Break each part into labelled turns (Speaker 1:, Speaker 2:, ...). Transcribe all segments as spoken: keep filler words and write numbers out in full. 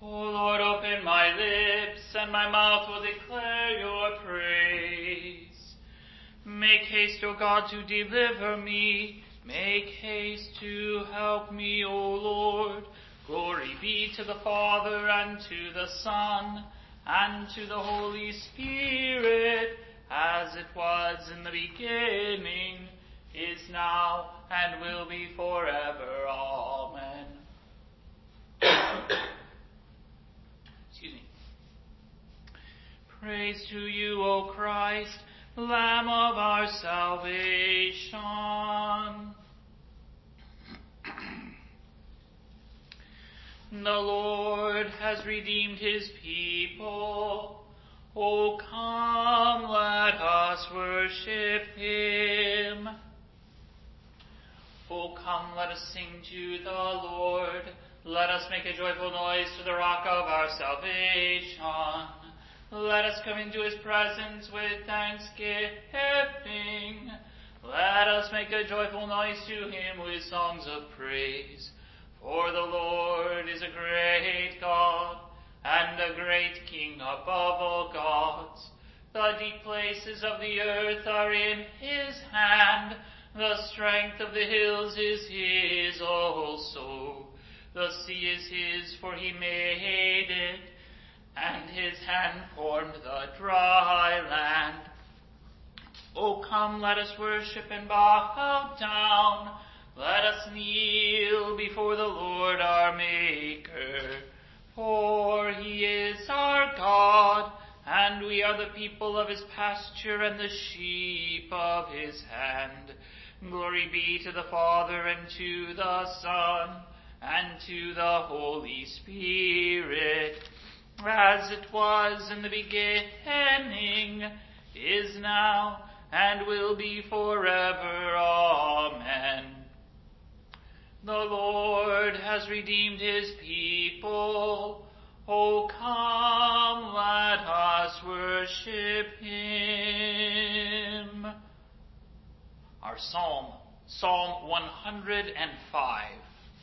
Speaker 1: O Lord, open my lips, and my mouth will declare your praise. Make haste, O God, to deliver me. Make haste to help me, O Lord. Glory be to the Father, and to the Son, and to the Holy Spirit, as it was in the beginning, is now, and will be forever. Amen. Excuse me. Praise to you, O Christ, Lamb of our salvation. The Lord has redeemed his people. O come, let us worship him. O come, let us sing to the Lord. Let us make a joyful noise to the rock of our salvation. Let us come into his presence with thanksgiving. Let us make a joyful noise to him with songs of praise. For the Lord is a great God, and a great King above all gods. The deep places of the earth are in his hand. The strength of the hills is his also. The sea is his, for he made it, and his hand formed the dry land. O come, let us worship and bow down. Let us kneel before the Lord our Maker. For he is our God, and we are the people of his pasture and the sheep of his hand. Glory be to the Father, and to the Son, and to the Holy Spirit, as it was in the beginning, is now, and will be forever. Amen. The Lord has redeemed his people. O come, let us worship him. Our psalm, Psalm one hundred five.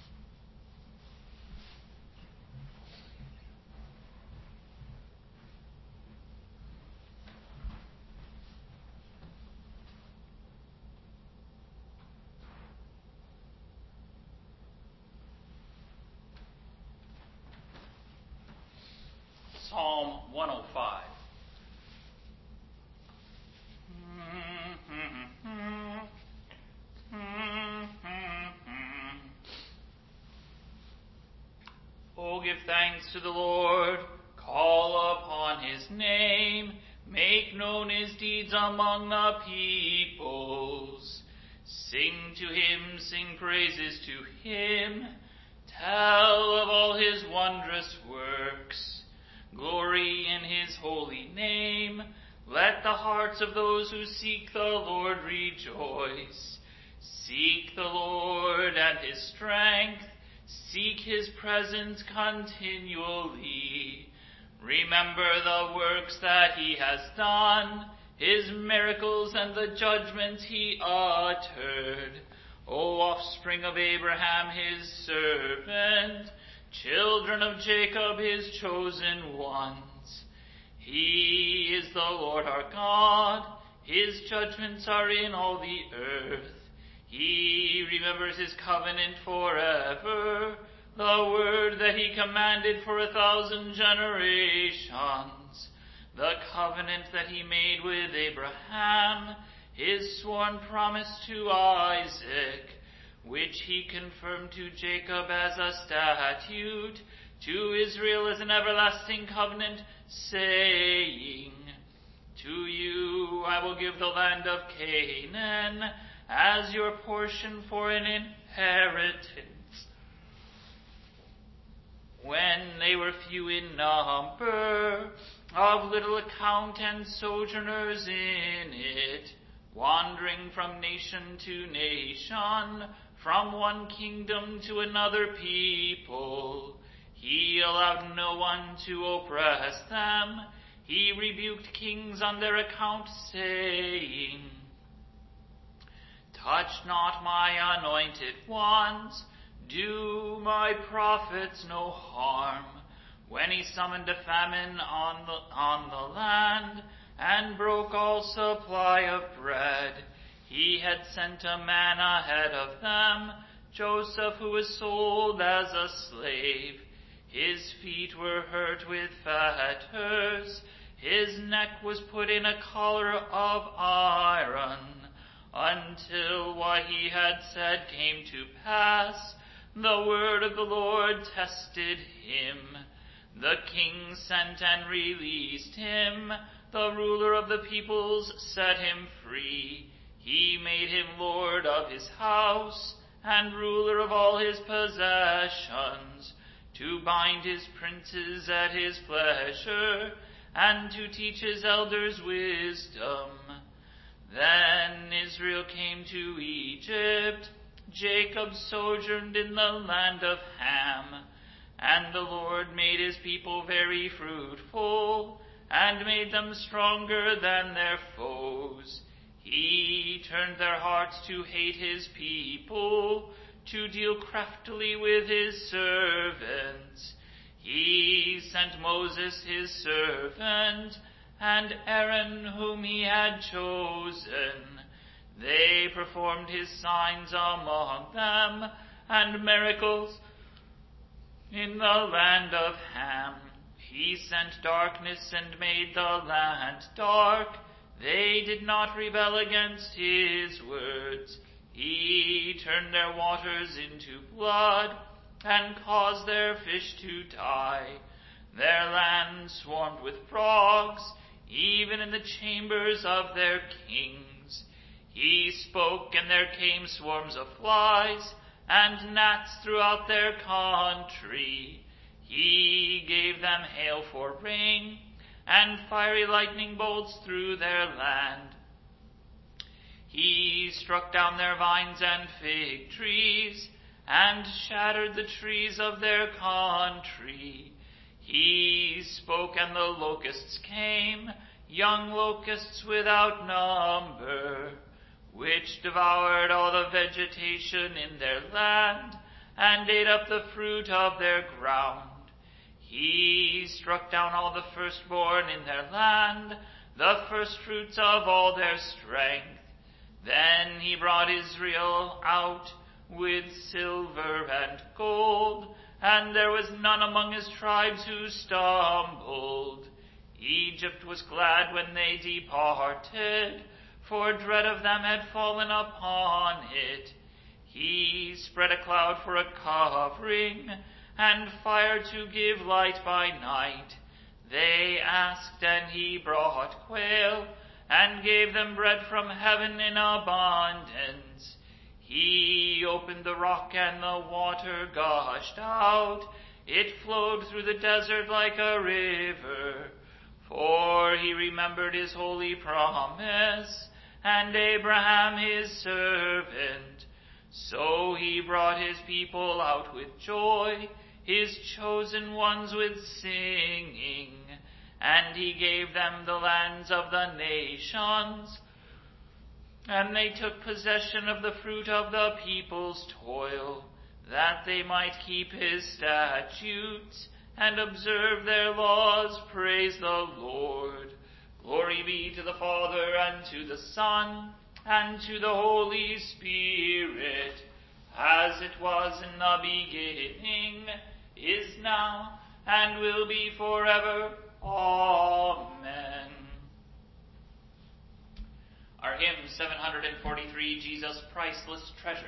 Speaker 1: Psalm one oh five. Oh, give thanks to the Lord, call upon his name, make known his deeds among the peoples. Sing to him, sing praises to him, tell of all his wondrous works. Glory in his holy name. Let the hearts of those who seek the Lord rejoice. Seek the Lord and his strength. Seek his presence continually. Remember the works that he has done, his miracles and the judgments he uttered. O offspring of Abraham, his servant, children of Jacob, his chosen ones. He is the Lord our God. His judgments are in all the earth. He remembers his covenant forever, the word that he commanded for a thousand generations, the covenant that he made with Abraham, his sworn promise to Isaac, which he confirmed to Jacob as a statute, to Israel as an everlasting covenant, saying, To you I will give the land of Canaan as your portion for an inheritance. When they were few in number, of little account and sojourners in it, wandering from nation to nation, from one kingdom to another people, he allowed no one to oppress them. He rebuked kings on their account, saying, Touch not my anointed ones, do my prophets no harm. When Then he summoned a famine on the, on the land, and broke all supply of bread. He had sent a man ahead of them, Joseph, who was sold as a slave. His feet were hurt with fetters, his neck was put in a collar of iron, until what he had said came to pass. The word of the Lord tested him. The king sent and released him. The ruler of the peoples set him free. He made him lord of his house and ruler of all his possessions, to bind his princes at his pleasure, and to teach his elders wisdom. Then Israel came to Egypt. Jacob sojourned in the land of Ham. And the Lord made his people very fruitful, and made them stronger than their foes. He turned their hearts to hate his people, to deal craftily with his servants. He sent Moses his servant, and Aaron whom he had chosen. They performed his signs among them, and miracles in the land of Ham. He sent darkness and made the land dark. They did not rebel against his words. He turned their waters into blood, and caused their fish to die. Their land swarmed with frogs, even in the chambers of their kings. He spoke, and there came swarms of flies, and gnats throughout their country. He gave them hail for rain, and fiery lightning bolts through their land. He struck down their vines and fig trees, and shattered the trees of their country. He spoke, and the locusts came, young locusts without number, which devoured all the vegetation in their land, and ate up the fruit of their ground. He struck down all the firstborn in their land, the firstfruits of all their strength. Then he brought Israel out with silver and gold, and there was none among his tribes who stumbled. Egypt was glad when they departed, for dread of them had fallen upon it. He spread a cloud for a covering, and fire to give light by night. They asked, and he brought quail, and gave them bread from heaven in abundance. He opened the rock, and the water gushed out. It flowed through the desert like a river. For he remembered his holy promise, and Abraham his servant. So he brought his people out with joy, his chosen ones with singing. And he gave them the lands of the nations, and they took possession of the fruit of the people's toil, that they might keep his statutes and observe their laws. Praise the Lord. Glory be to the Father, and to the Son, and to the Holy Spirit, as it was in the beginning, is now, and will be forever. Amen. Our hymn seven hundred forty-three, Jesus' Priceless Treasure.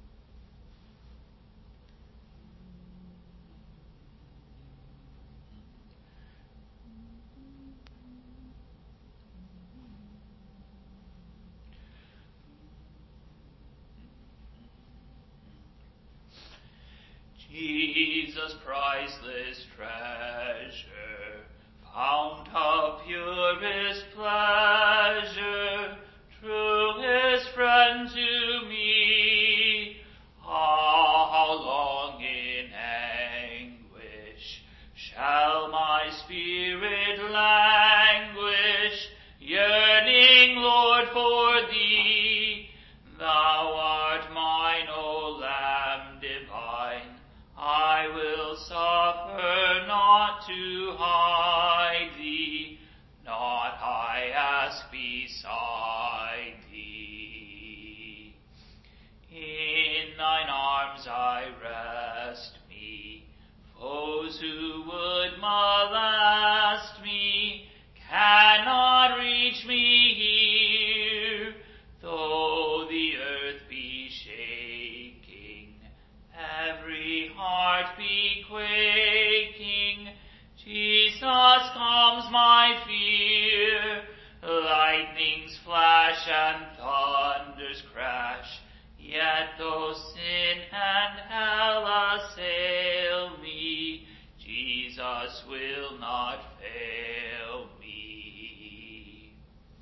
Speaker 1: Jesus' priceless treasure, fount of purest pleasure, truest friend to me, how long in anguish shall my spirit languish, yearning, Lord, for thee. Thou art mine, O Lamb divine, I will suffer not not to hide thee, naught I ask beside thee. In thine arms I rest me, foes who would molest me cannot reach me here, though the earth be shaking, every heart be quaking. Jesus calms my fear, lightnings flash and thunders crash, yet though sin and hell assail me, Jesus will not fail me.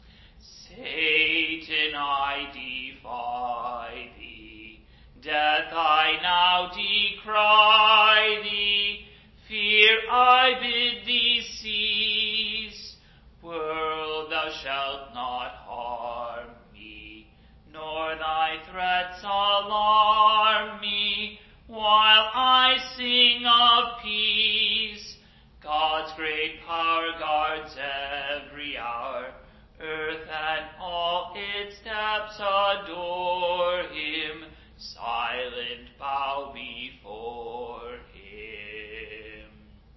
Speaker 1: Satan, I defy thee, death I now decry thee, fear I bid thee cease. World, thou shalt not harm me, nor thy threats alarm me, while I sing of peace. God's great power guards every hour, earth and all its depths adore him, silent bow before him.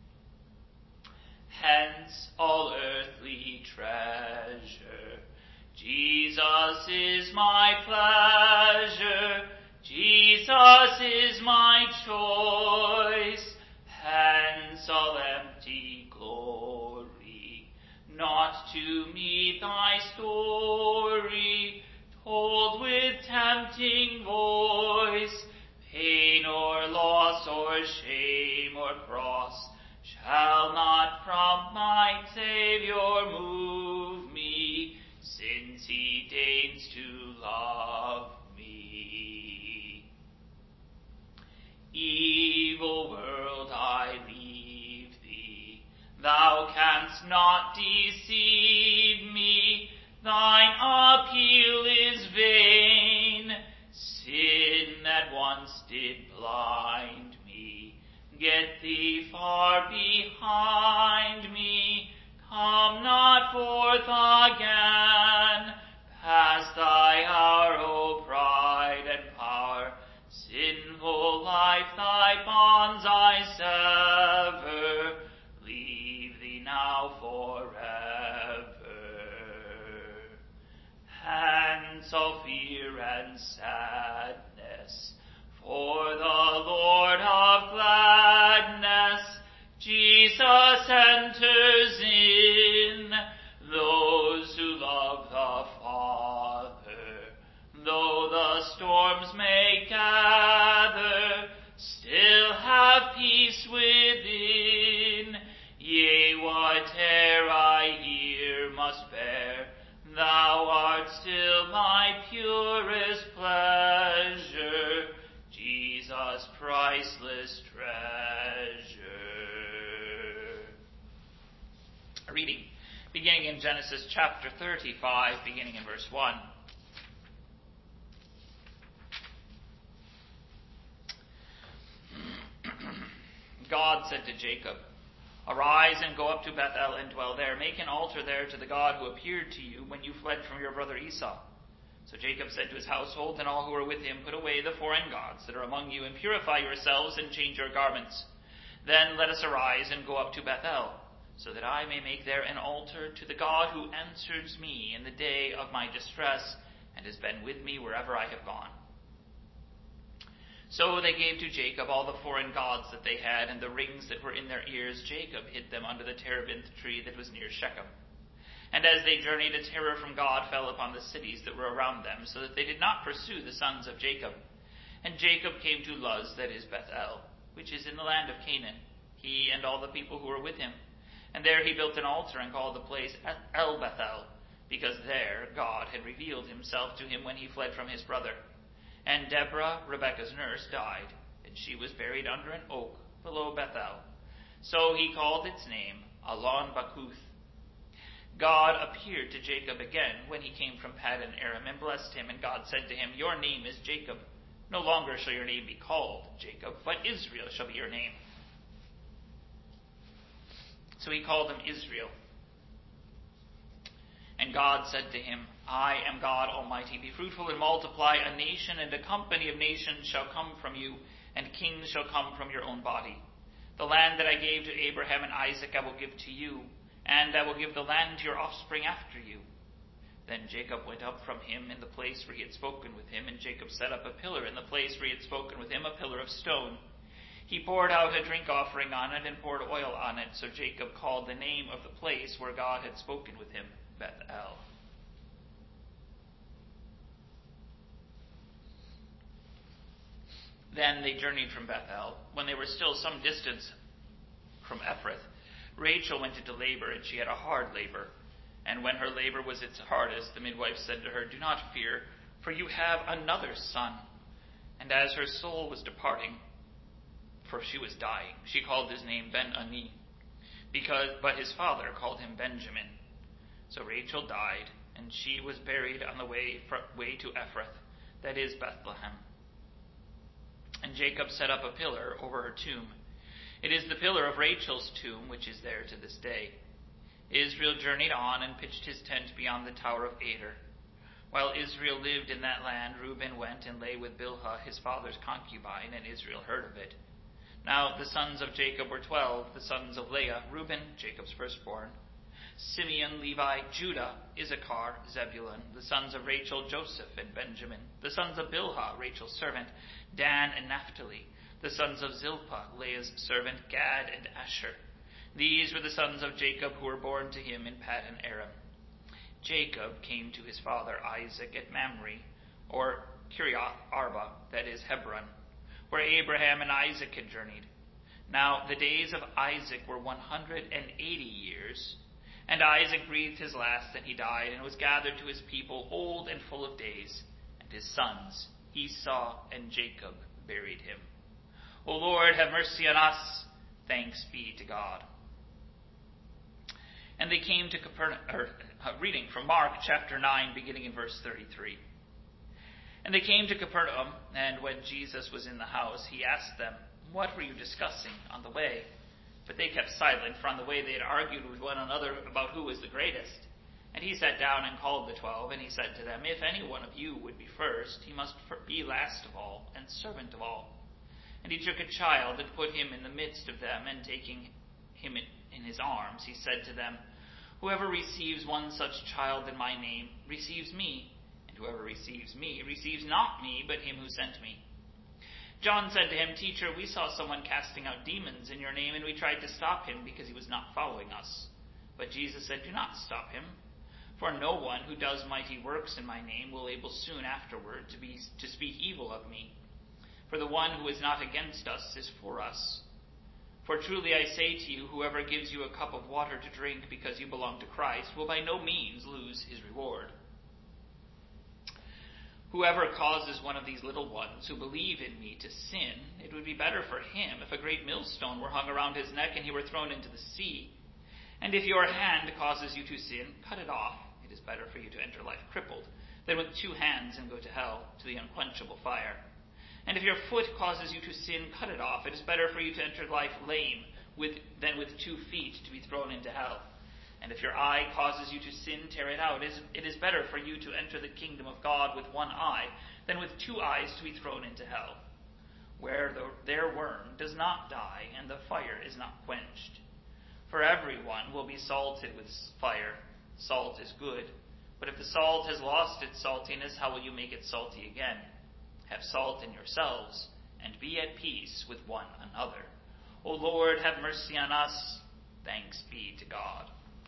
Speaker 1: Hence all earthly treasure, Jesus is my pleasure, Jesus is my choice. Hence all empty glory, not to meet thy story, told with tempting voice. Pain or loss or shame or cross shall not from my Saviour move me, since he deigns to love me. Evil world, I leave thee, thou canst not deceive me, thine appeal is vain. Sin that once did blind me, get thee far behind me, come not forth again. Past thy hour, O pride and power, sinful life, thy bonds I sever, leave thee now forever. Hence all fear and sadness, for the Lord of gladness, Jesus enters in. Those who love the Father, though the storms may gather, still have peace within. Yea, whate'er I here must bear, thou art still my purest pleasure, Jesus, priceless treasure. A reading beginning in Genesis chapter thirty-five, beginning in verse one. God said to Jacob, "Arise and go up to Bethel and dwell there. Make an altar there to the God who appeared to you when you fled from your brother Esau." So Jacob said to his household and all who were with him, "Put away the foreign gods that are among you, and purify yourselves and change your garments. Then let us arise and go up to Bethel, so that I may make there an altar to the God who answers me in the day of my distress, and has been with me wherever I have gone." So they gave to Jacob all the foreign gods that they had, and the rings that were in their ears. Jacob hid them under the terebinth tree that was near Shechem. And as they journeyed, a terror from God fell upon the cities that were around them, so that they did not pursue the sons of Jacob. And Jacob came to Luz, that is Bethel, which is in the land of Canaan, he and all the people who were with him. And there he built an altar and called the place El Bethel, because there God had revealed himself to him when he fled from his brother. And Deborah, Rebekah's nurse, died, and she was buried under an oak below Bethel. So he called its name Allon Bakuth. God appeared to Jacob again when he came from Paddan Aram and blessed him, and God said to him, "Your name is Jacob. No longer shall your name be called Jacob, but Israel shall be your name. So he called him Israel. And God said to him, I am God Almighty. Be fruitful and multiply. A nation and a company of nations shall come from you, and kings shall come from your own body. The land that I gave to Abraham and Isaac I will give to you, and I will give the land to your offspring after you. Then Jacob went up from him in the place where he had spoken with him, and Jacob set up a pillar in the place where he had spoken with him, a pillar of stone. He poured out a drink offering on it and poured oil on it. So Jacob called the name of the place where God had spoken with him Bethel. Then they journeyed from Bethel. When they were still some distance from Ephrath, Rachel went into labor, and she had a hard labor. And when her labor was its hardest, the midwife said to her, Do not fear, for you have another son. And as her soul was departing, for she was dying, she called his name Ben-Ani, because but his father called him Benjamin. So Rachel died, and she was buried on the way, way to Ephrath, that is Bethlehem. And Jacob set up a pillar over her tomb. It is the pillar of Rachel's tomb, which is there to this day. Israel journeyed on and pitched his tent beyond the tower of Ader. While Israel lived in that land, Reuben went and lay with Bilhah, his father's concubine, and Israel heard of it. Now the sons of Jacob were twelve, the sons of Leah, Reuben, Jacob's firstborn, Simeon, Levi, Judah, Issachar, Zebulun, the sons of Rachel, Joseph, and Benjamin, the sons of Bilhah, Rachel's servant, Dan and Naphtali, the sons of Zilpah, Leah's servant, Gad and Asher. These were the sons of Jacob who were born to him in Paddan Aram. Jacob came to his father Isaac at Mamre, or Kiriath Arba, that is Hebron, where Abraham and Isaac had journeyed. Now the days of Isaac were one hundred and eighty years, and Isaac breathed his last, and he died, and was gathered to his people, old and full of days. And his sons, Esau and Jacob, buried him. O Lord, have mercy on us. Thanks be to God. And they came to Capernaum, or, uh, reading from Mark chapter nine, beginning in verse thirty-three. And they came to Capernaum, and when Jesus was in the house, he asked them, What were you discussing on the way? But they kept silent, for on the way they had argued with one another about who was the greatest. And he sat down and called the twelve, and he said to them, If any one of you would be first, he must be last of all, and servant of all. And he took a child and put him in the midst of them, and taking him in, in his arms, he said to them, Whoever receives one such child in my name receives me, and whoever receives me receives not me, but him who sent me. John said to him, Teacher, we saw someone casting out demons in your name, and we tried to stop him because he was not following us. But Jesus said, Do not stop him, for no one who does mighty works in my name will able soon afterward to be to speak evil of me. For the one who is not against us is for us. For truly I say to you, whoever gives you a cup of water to drink because you belong to Christ will by no means lose his reward. Whoever causes one of these little ones who believe in me to sin, it would be better for him if a great millstone were hung around his neck and he were thrown into the sea. And if your hand causes you to sin, cut it off. It is better for you to enter life crippled than with two hands and go to hell, to the unquenchable fire. And if your foot causes you to sin, cut it off. It is better for you to enter life lame with, than with two feet to be thrown into hell. And if your eye causes you to sin, tear it out. It is, it is better for you to enter the kingdom of God with one eye than with two eyes to be thrown into hell, where the, their worm does not die and the fire is not quenched. For everyone will be salted with fire. Salt is good. But if the salt has lost its saltiness, how will you make it salty again? Have salt in yourselves, and be at peace with one another. O Lord, have mercy on us. Thanks be to God.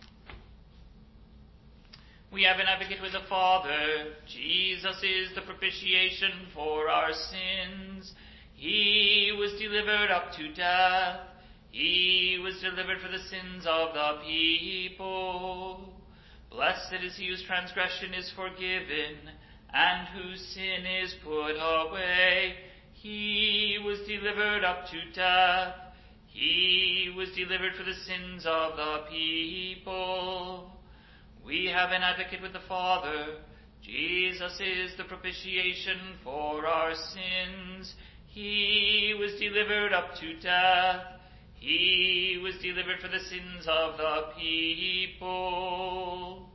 Speaker 1: We have an advocate with the Father. Jesus is the propitiation for our sins. He was delivered up to death. He was delivered for the sins of the people. Blessed is he whose transgression is forgiven, and whose sin is put away. He was delivered up to death. He was delivered for the sins of the people. We have an advocate with the Father. Jesus is the propitiation for our sins. He was delivered up to death. He was delivered for the sins of the people.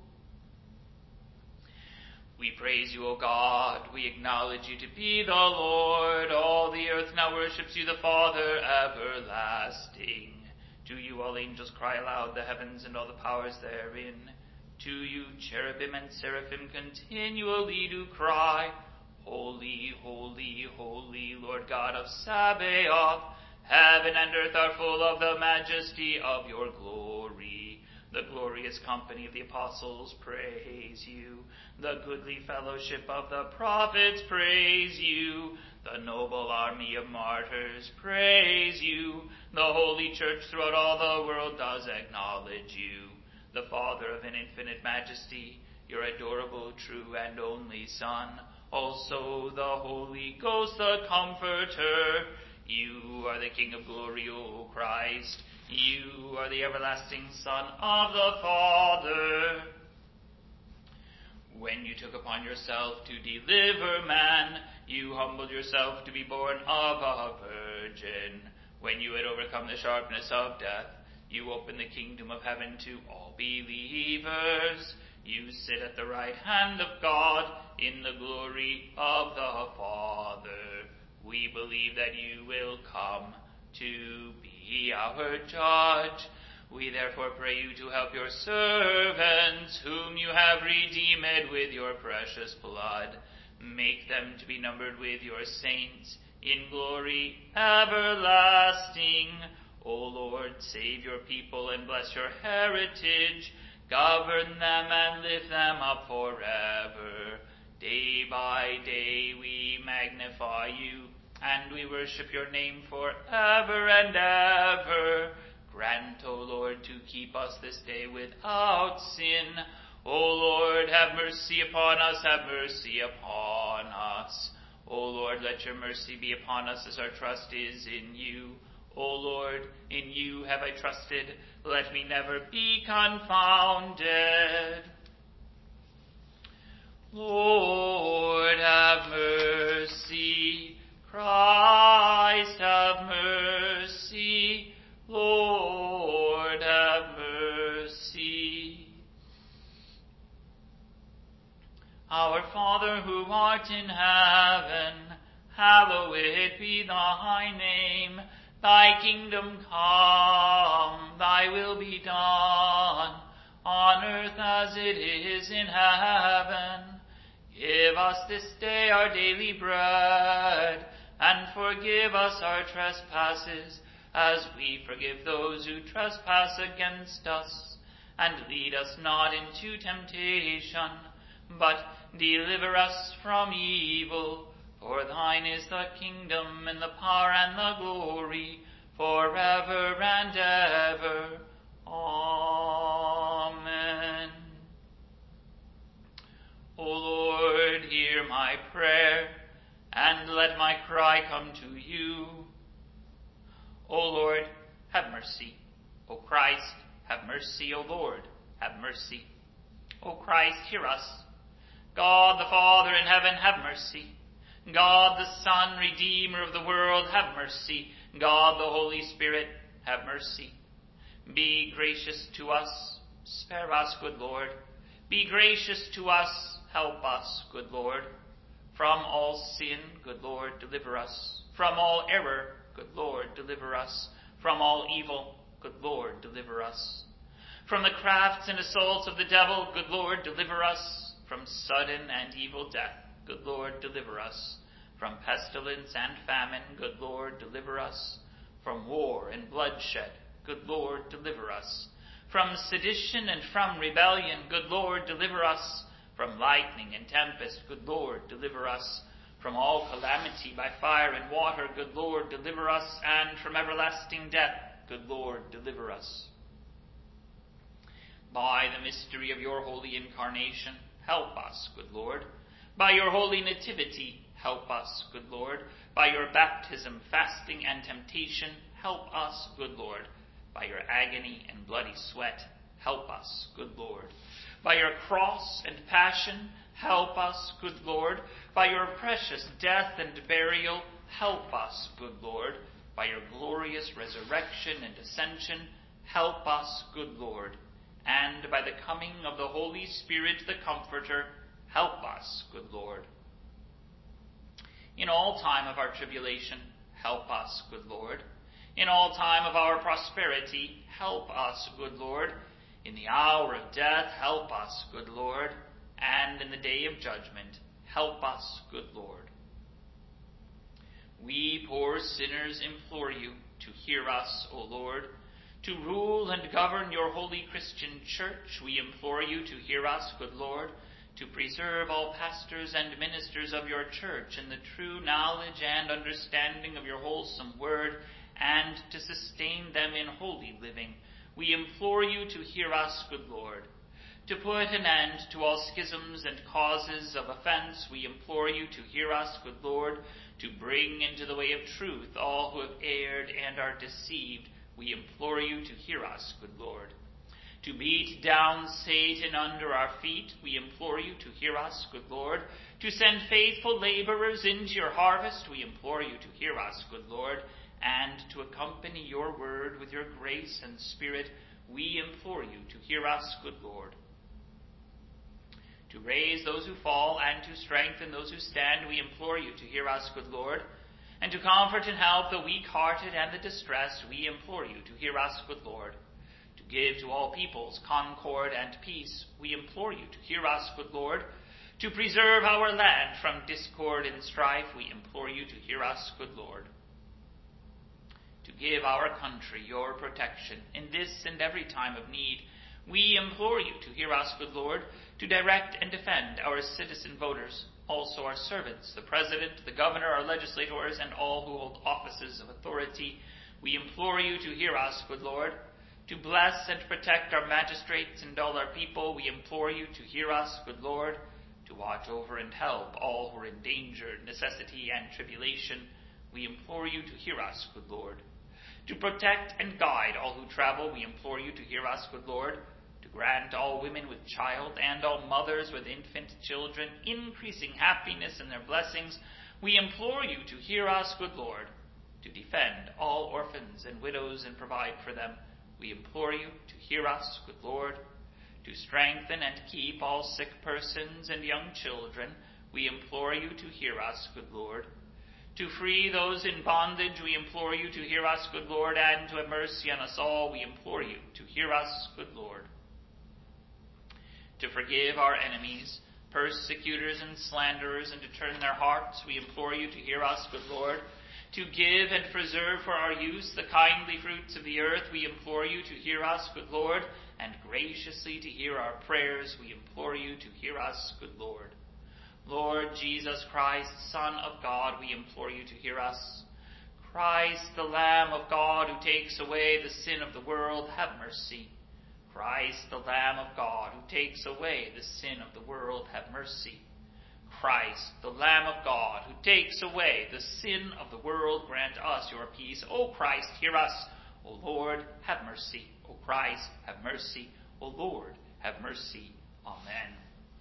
Speaker 1: We praise you, O God. We acknowledge you to be the Lord. All the earth now worships you, the Father everlasting. To you all angels cry aloud, the heavens and all the powers therein. To you cherubim and seraphim continually do cry, Holy, holy, holy, Lord God of Sabaoth. Heaven and earth are full of the majesty of your glory. The glorious company of the apostles praise you. The goodly fellowship of the prophets praise you. The noble army of martyrs praise you. The holy church throughout all the world does acknowledge you. The Father of an infinite majesty, your adorable, true, and only Son, also the Holy Ghost, the Comforter. You are the King of glory, O Christ. You are the everlasting Son of the Father. When you took upon yourself to deliver man, you humbled yourself to be born of a virgin. When you had overcome the sharpness of death, you opened the kingdom of heaven to all believers. You sit at the right hand of God in the glory of the Father. We believe that you will come to be our judge. We therefore pray you to help your servants, whom you have redeemed with your precious blood. Make them to be numbered with your saints in glory everlasting. O Lord, save your people and bless your heritage. Govern them and lift them up forever. Day by day we magnify you, and we worship your name forever and ever. Grant, O Lord, to keep us this day without sin. O Lord, have mercy upon us, have mercy upon us. O Lord, let your mercy be upon us as our trust is in you. O Lord, in you have I trusted. Let me never be confounded. Lord, have mercy. Christ, have mercy. Lord, have mercy. Our Father, who art in heaven, hallowed be thy name. Thy kingdom come, thy will be done, on earth as it is in heaven. Give us this day our daily bread, and forgive us our trespasses, as we forgive those who trespass against us. And lead us not into temptation, but deliver us from evil. For thine is the kingdom, and the power, and the glory, forever and ever. Amen. O Lord, hear my prayer, and let my cry come to you. O Lord, have mercy. O Christ, have mercy. O Lord, have mercy. O Christ, hear us. God the Father in heaven, have mercy. God the Son, Redeemer of the world, have mercy. God the Holy Spirit, have mercy. Be gracious to us. Spare us, good Lord. Be gracious to us. Help us, good Lord. From all sin, good Lord, deliver us. From all error, good Lord, deliver us. From all evil, good Lord, deliver us. From the crafts and assaults of the devil, good Lord, deliver us. From sudden and evil death, good Lord, deliver us. From pestilence and famine, good Lord, deliver us. From war and bloodshed, good Lord, deliver us. From sedition and from rebellion, good Lord, deliver us. From lightning and tempest, good Lord, deliver us. From all calamity by fire and water, good Lord, deliver us. And from everlasting death, good Lord, deliver us. By the mystery of your holy incarnation, help us, good Lord. By your holy nativity, help us, good Lord. By your baptism, fasting, and temptation, help us, good Lord. By your agony and bloody sweat, help us, good Lord. By your cross and passion, help us, good Lord. By your precious death and burial, help us, good Lord. by your glorious resurrection and ascension, help us, good Lord. And by the coming of the Holy Spirit, the Comforter, help us, good Lord. In all time of our tribulation, help us, good Lord. In all time of our prosperity, help us, good Lord. In the hour of death, help us, good Lord. And in the day of judgment, help us, good Lord. We poor sinners implore you to hear us, O Lord. To rule and govern your holy Christian church, we implore you to hear us, good Lord. To preserve all pastors and ministers of your church in the true knowledge and understanding of your wholesome word, and to sustain them in holy living, we implore you to hear us, good Lord. To put an end to all schisms and causes of offense, we implore you to hear us, good Lord. To bring into the way of truth all who have erred and are deceived, we implore you to hear us, good Lord. To beat down Satan under our feet, we implore you to hear us, good Lord. To send faithful laborers into your harvest, we implore you to hear us, good Lord. And to accompany your word with your grace and spirit, we implore you to hear us, good Lord. To raise those who fall and to strengthen those who stand, we implore you to hear us, good Lord. And to comfort and help the weak-hearted and the distressed, we implore you to hear us, good Lord. To give to all peoples concord and peace, we implore you to hear us, good Lord. To preserve our land from discord and strife, we implore you to hear us, good Lord. To give our country your protection in this and every time of need, we implore you to hear us, good Lord. To direct and defend our citizen voters, also our servants, the President, the Governor, our legislators, and all who hold offices of authority, we implore you to hear us, good Lord. To bless and protect our magistrates and all our people, we implore you to hear us, good Lord. To watch over and help all who are in danger, necessity, and tribulation, we implore you to hear us, good Lord. To protect and guide all who travel, we implore you to hear us, good Lord. To grant all women with child and all mothers with infant children increasing happiness in their blessings, we implore you to hear us, good Lord. To defend all orphans and widows and provide for them, we implore you to hear us, good Lord. To strengthen and keep all sick persons and young children, we implore you to hear us, good Lord. To free those in bondage, we implore you to hear us, good Lord, and to have mercy on us all, we implore you to hear us, good Lord. To forgive our enemies, persecutors and slanderers, and to turn their hearts, we implore you to hear us, good Lord. To give and preserve for our use the kindly fruits of the earth, we implore you to hear us, good Lord, and graciously to hear our prayers, we implore you to hear us, good Lord. Lord Jesus Christ, Son of God, we implore you to hear us. Christ, the Lamb of God, who takes away the sin of the world, have mercy. Christ, the Lamb of God, who takes away the sin of the world, have mercy. Christ, the Lamb of God, who takes away the sin of the world, grant us your peace. O Christ, hear us. O Lord, have mercy. O Christ, have mercy. O Lord, have mercy. Amen.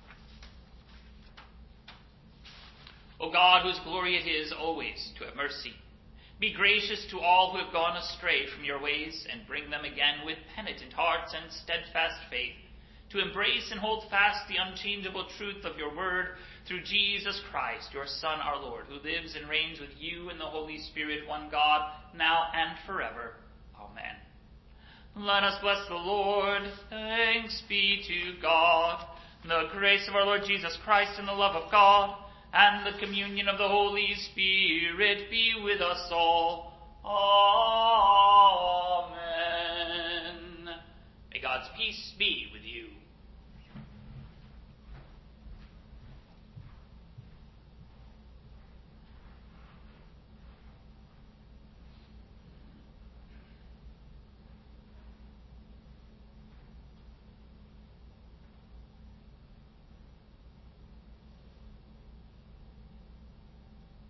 Speaker 1: O God, whose glory it is always to have mercy, be gracious to all who have gone astray from your ways, and bring them again with penitent hearts and steadfast faith, to embrace and hold fast the unchangeable truth of your word, through Jesus Christ, your Son, our Lord, who lives and reigns with you in the Holy Spirit, one God, now and forever. Amen. Let us bless the Lord. Thanks be to God. The grace of our Lord Jesus Christ and the love of God and the communion of the Holy Spirit be with us all. Amen. May God's peace be with you.